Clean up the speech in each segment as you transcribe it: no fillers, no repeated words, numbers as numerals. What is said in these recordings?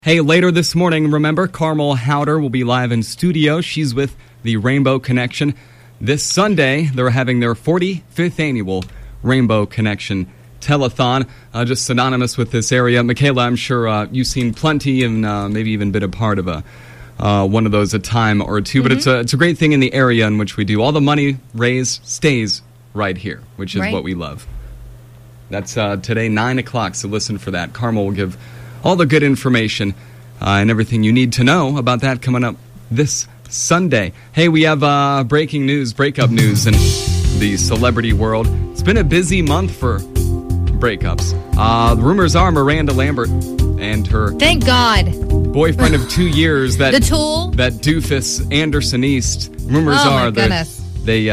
Hey, later this morning, remember, Carmel Howder will be live in studio. She's with the Rainbow Connection. This Sunday, they're having their 45th annual Rainbow Connection telethon, just synonymous with this area. Michaela, I'm sure you've seen plenty and maybe even been a part of one of those a time or two, but it's a great thing in the area in which we do. All the money raised stays right here, which is what we love. That's today, 9 o'clock, so listen for that. Carmel will give all the good information and everything you need to know about that coming up this Sunday. Hey, we have breaking news, breakup news in the celebrity world. It's been a busy month for breakups. The rumors are Miranda Lambert and her thank God boyfriend of 2 years, that the Tool, that doofus Anderson East. Rumors are that they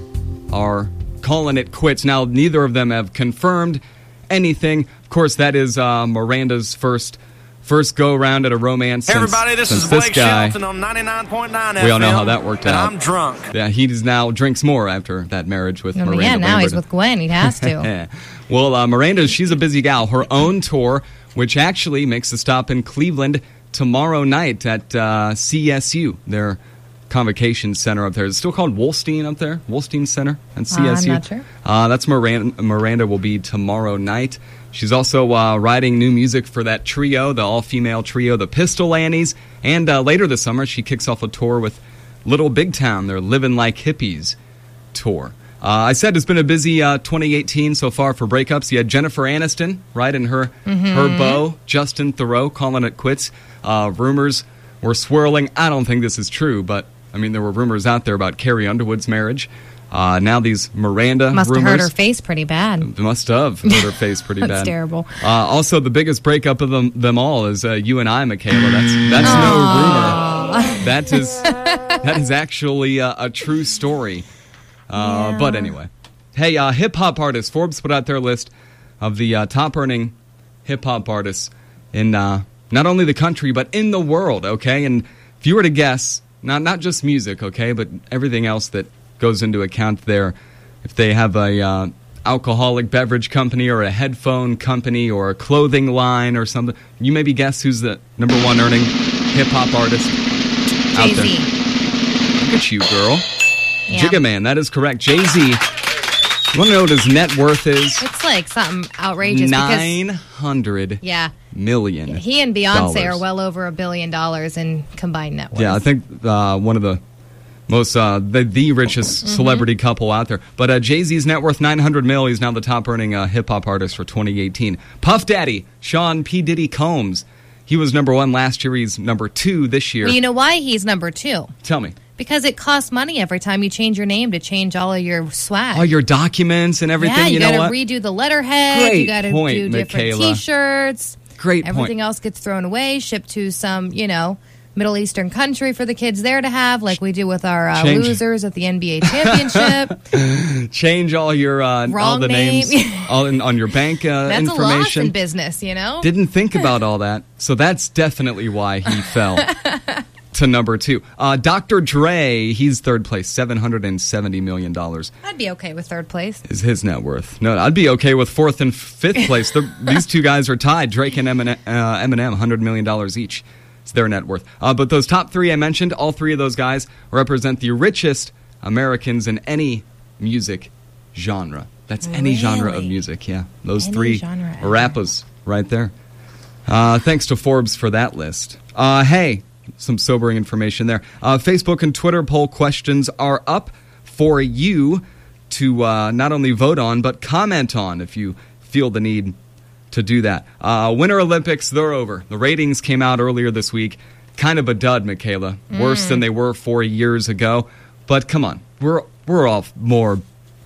are calling it quits. Now, neither of them have confirmed anything. Of course, that is Miranda's first go-around at a romance. Everybody, this is Blake Shelton on 99.9 FM. We all know how that worked out. I'm drunk. Yeah, he now drinks more after that marriage with Miranda. Yeah, now Lambert. he's with Gwen. He has to. Well, Miranda, she's a busy gal. Her own tour, which actually makes a stop in Cleveland tomorrow night at CSU, their convocation center up there. It's still called Wolstein up there? Wolstein Center at CSU? I'm not sure. That's Miranda will be tomorrow night. She's also writing new music for that trio, the all-female trio, the Pistol Annies. And later this summer, she kicks off a tour with Little Big Town, their Livin' Like Hippies tour. I said it's been a busy 2018 so far for breakups. You had Jennifer Aniston, right, and her beau, Justin Theroux, calling it quits. Rumors were swirling. I don't think this is true, but I mean, there were rumors out there about Carrie Underwood's marriage. Now these Miranda must rumors. Must have hurt her face pretty bad. Must have hurt her face pretty bad. That's terrible. Also, the biggest breakup of them all is you and I, Michaela. That's no rumor. That is actually a true story. But anyway. Hey, hip-hop artists. Forbes put out their list of the top-earning hip-hop artists in not only the country, but in the world, okay? And if you were to guess, not just music, okay, but everything else that goes into account there, if they have a alcoholic beverage company or a headphone company or a clothing line or something, you maybe guess who's the number one earning hip-hop artist out there. Jay-Z. Look at you, girl. Yeah. Jigga Man, that is correct. Jay-Z, you want to know what his net worth is? It's like something outrageous. $900 million. He and Beyonce are well over $1 billion in combined net worth. Yeah, I think one of the most the richest celebrity couple out there. But Jay-Z's net worth $900 million. He's now the top earning hip-hop artist for 2018. Puff Daddy, Sean P. Diddy Combs, he was number one last year. He's number two this year. Well, you know why he's number two? Tell me. Because it costs money every time you change your name to change all of your swag. All your documents and everything. Yeah, you know got what? to redo the letterhead. Great you got to point, do different Michaela. T-shirts. Great Everything point. else gets thrown away, shipped to some, Middle Eastern country for the kids there to have, like we do with our losers at the NBA championship. Change all your all the name. names on your bank That's information. a loss in business, Didn't think about all that, so that's definitely why he fell to number two. Dr. Dre, he's third place, $770 million. I'd be okay with third place. Is his net worth? No, I'd be okay with fourth and fifth place. These two guys are tied. Drake and Eminem, $100 million each. It's their net worth. But those top three I mentioned, all three of those guys represent the richest Americans in any music genre. That's any genre of music, yeah. Those three rappers right there. Thanks to Forbes for that list. Hey, some sobering information there. Facebook and Twitter poll questions are up for you to not only vote on, but comment on if you feel the need to do that. Winter Olympics, they're over. The ratings came out earlier this week. Kind of a dud, Michaela. Worse than they were 4 years ago. But come on, we're all more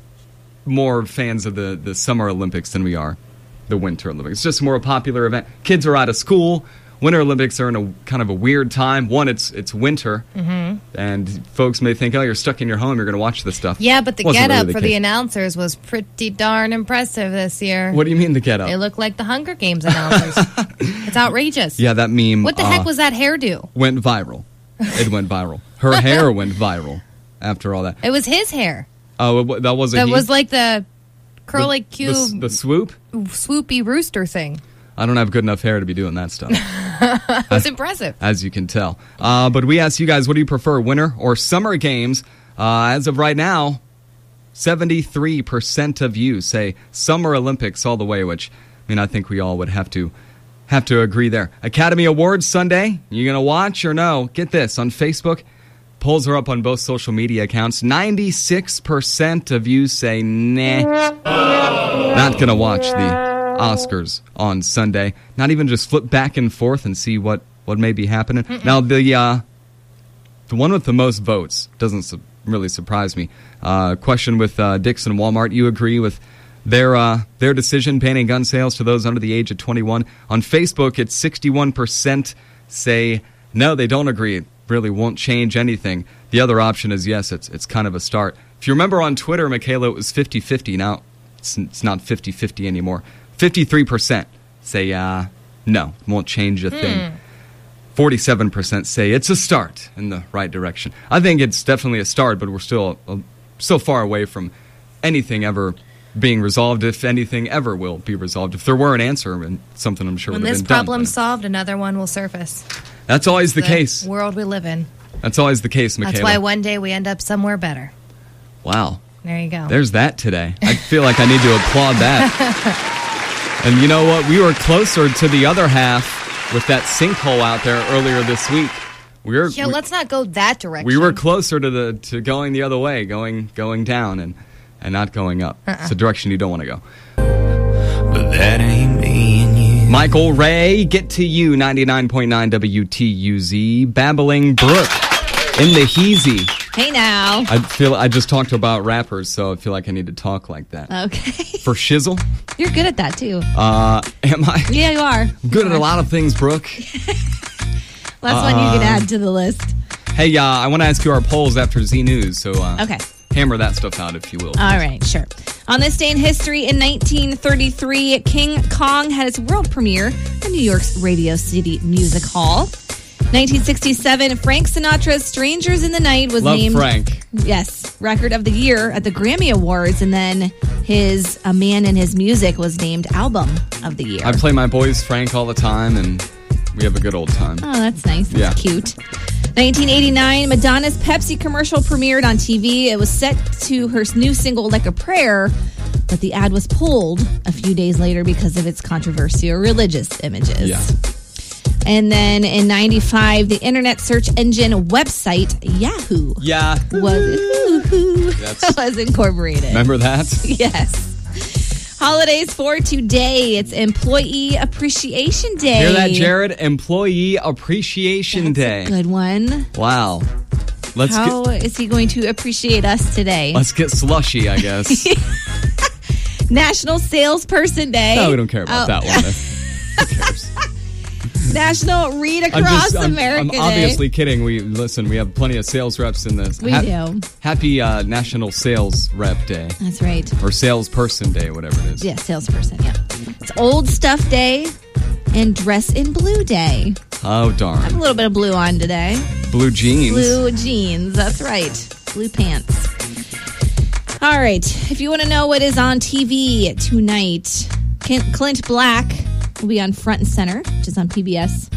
fans of the Summer Olympics than we are the Winter Olympics. It's just a more popular event. Kids are out of school. Winter Olympics are in a kind of a weird time. One, it's winter, and folks may think, oh, you're stuck in your home, you're going to watch this stuff. Yeah, but the get-up for the announcers was pretty darn impressive this year. What do you mean the get-up? They look like the Hunger Games announcers. It's outrageous. Yeah, that meme. What the heck was that hairdo? Went viral. It went viral. Her hair went viral after all that. It was his hair. Oh, that wasn't That was like the curly-Q... The swoop? Swoopy rooster thing. I don't have good enough hair to be doing that stuff. That's impressive. As you can tell. But we asked you guys, what do you prefer, winter or summer games? As of right now, 73% of you say Summer Olympics all the way, which, I mean, I think we all would have to agree there. Academy Awards Sunday, you going to watch or no? Get this, on Facebook, polls are up on both social media accounts. 96% of you say, nah, not going to watch the Oscars on Sunday. Not even just flip back and forth and see what may be happening. Now, the one with the most votes doesn't really surprise me. Question with Dixon Walmart. You agree with their decision banning gun sales to those under the age of 21? On Facebook, it's 61% say no, they don't agree. It really won't change anything. The other option is yes, it's kind of a start. If you remember on Twitter, Michaela, it was 50-50. Now it's not 50-50 anymore. 53% say no, it won't change a thing. 47% say it's a start in the right direction. I think it's definitely a start, but we're still so far away from anything ever being resolved, if anything ever will be resolved. If there were an answer, and something I'm sure would have been done. When this problem's solved, another one will surface. That's always the case. World we live in. That's always the case, Michaela. That's why one day we end up somewhere better. Wow. There you go. There's that today. I feel like I need to applaud that. And you know what? We were closer to the other half with that sinkhole out there earlier this week. Let's not go that direction. We were closer to going the other way, going down and not going up. It's a direction you don't want to go. But that ain't me and you. Michael Ray, get to you, 99.9 WTUZ. Babbling Brook in the Heezy. Hey now. I just talked about rappers, so I feel like I need to talk like that. Okay. For shizzle? You're good at that, too. Am I? Yeah, you are. I'm good at a lot of things, Brooke. Last one you can add to the list. Hey, I want to ask you our polls after Z News, so okay. Hammer that stuff out, if you will. All right, sure. On this day in history, in 1933, King Kong had its world premiere at New York's Radio City Music Hall. 1967, Frank Sinatra's Strangers in the Night was named... Frank. Yes, Record of the Year at the Grammy Awards, and then his A Man and His Music was named Album of the Year. I play my boys Frank all the time, and we have a good old time. Oh, that's nice. That's cute. 1989, Madonna's Pepsi commercial premiered on TV. It was set to her new single, Like a Prayer, but the ad was pulled a few days later because of its controversial religious images. Yeah. And then in 95, the internet search engine website Yahoo was incorporated. Remember that? Yes. Holidays for today. It's Employee Appreciation Day. Hear that, Jared? Employee Appreciation Day. That's a good one. Wow. How is he going to appreciate us today? Let's get slushy, I guess. National Salesperson Day. No, we don't care about that one. Who cares? National Read Across America Day. I'm obviously kidding. We have plenty of sales reps in this. We do. Happy National Sales Rep Day. That's right. Or Salesperson Day, whatever it is. Yeah, Salesperson, yeah. It's Old Stuff Day and Dress in Blue Day. Oh, darn. I have a little bit of blue on today. Blue jeans. Blue jeans, that's right. Blue pants. All right, if you want to know what is on TV tonight, Clint Black will be on Front and Center, which is on PBS.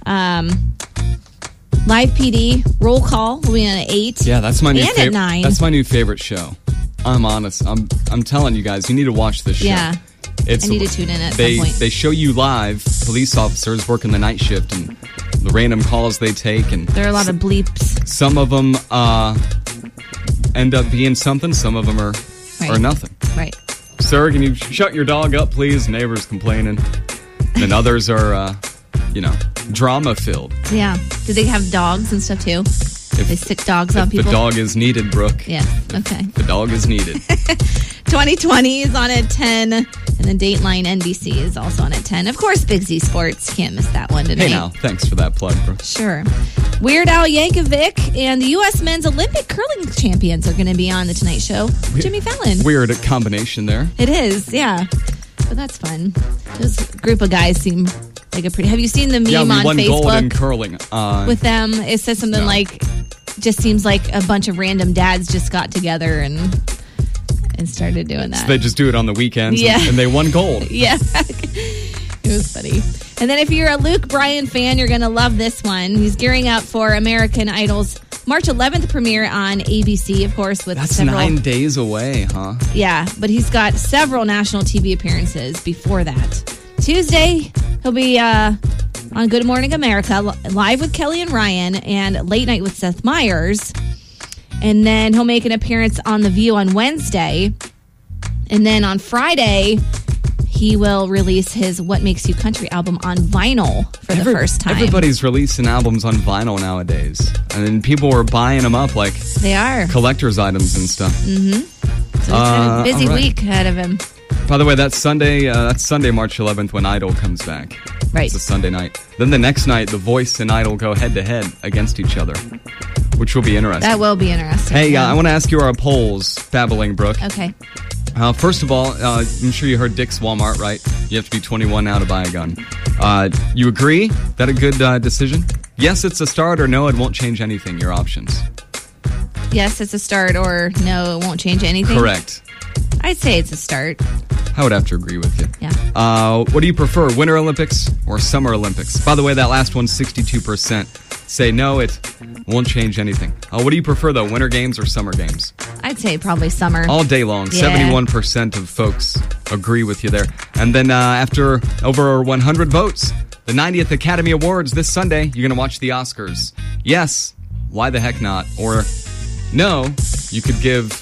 Live PD, Roll Call will be on at 8. Yeah, that's my new favorite. At 9. That's my new favorite show. I'm honest. I'm telling you guys, you need to watch this show. Yeah. I need to tune in at some point. They show you live police officers working the night shift and the random calls they take. And there are a lot of bleeps. Some of them end up being something. Some of them are nothing. Right. Sir, can you shut your dog up, please? Neighbor's complaining. And others are, drama-filled. Yeah. Do they have dogs and stuff, too? They stick dogs on people? The dog is needed, Brooke. Yeah, okay. The dog is needed. 2020 is on at 10, and then Dateline NBC is also on at 10. Of course, Big Z Sports. Can't miss that one tonight. Hey, now, thanks for that plug, Brooke. Sure. Weird Al Yankovic and the U.S. men's Olympic curling champions are going to be on The Tonight Show. Jimmy Fallon. Weird combination there. It is, yeah. But that's fun. This group of guys seem like a pretty... Have you seen the meme on won Facebook? Gold in curling. With them, it says something like... Just seems like a bunch of random dads just got together and started doing that. So they just do it on the weekends. Yeah. And they won gold. Yeah. It was funny. And then if you're a Luke Bryan fan, you're going to love this one. He's gearing up for American Idol's March 11th premiere on ABC, of course. That's 9 days away, huh? Yeah, but he's got several national TV appearances before that. Tuesday, he'll be on Good Morning America, live with Kelly and Ryan, and Late Night with Seth Meyers. And then he'll make an appearance on The View on Wednesday. And then on Friday, he will release his What Makes You Country album on vinyl for the first time. Everybody's releasing albums on vinyl nowadays. And people were buying them up like they are collector's items and stuff. Mm-hmm. So he's got a busy week ahead of him. By the way, that's Sunday, March 11th when Idol comes back. Right. It's a Sunday night. Then the next night, The Voice and Idol go head-to-head against each other, which will be interesting. That will be interesting. Hey, I want to ask you our polls, Babbling Brook. Okay. First of all, I'm sure you heard Dick's Walmart, right? You have to be 21 now to buy a gun. You agree? That a good decision? Yes, it's a start, or no, it won't change anything. Your options. Yes, it's a start, or no, it won't change anything? Correct. I'd say it's a start. I would have to agree with you. Yeah. What do you prefer, Winter Olympics or Summer Olympics? By the way, that last one's 62%. Say no, it won't change anything. What do you prefer, though, Winter Games or Summer Games? I'd say probably summer. All day long. Yeah. 71% of folks agree with you there. And then after over 100 votes, the 90th Academy Awards this Sunday, you're going to watch the Oscars. Yes, why the heck not? Or no, you could give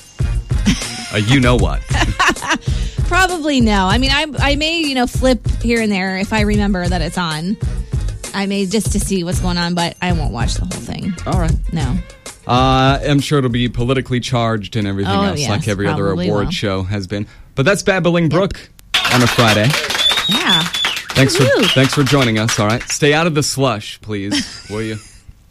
a you-know-what. Probably no. I mean, I may, flip here and there if I remember that it's on. I may just to see what's going on, but I won't watch the whole thing. All right. No. I'm sure it'll be politically charged and everything else, yes, like every other award will. show has been. But that's Babbling Brook on a Friday. Yeah. Thanks for joining us. All right. Stay out of the slush, please, will you?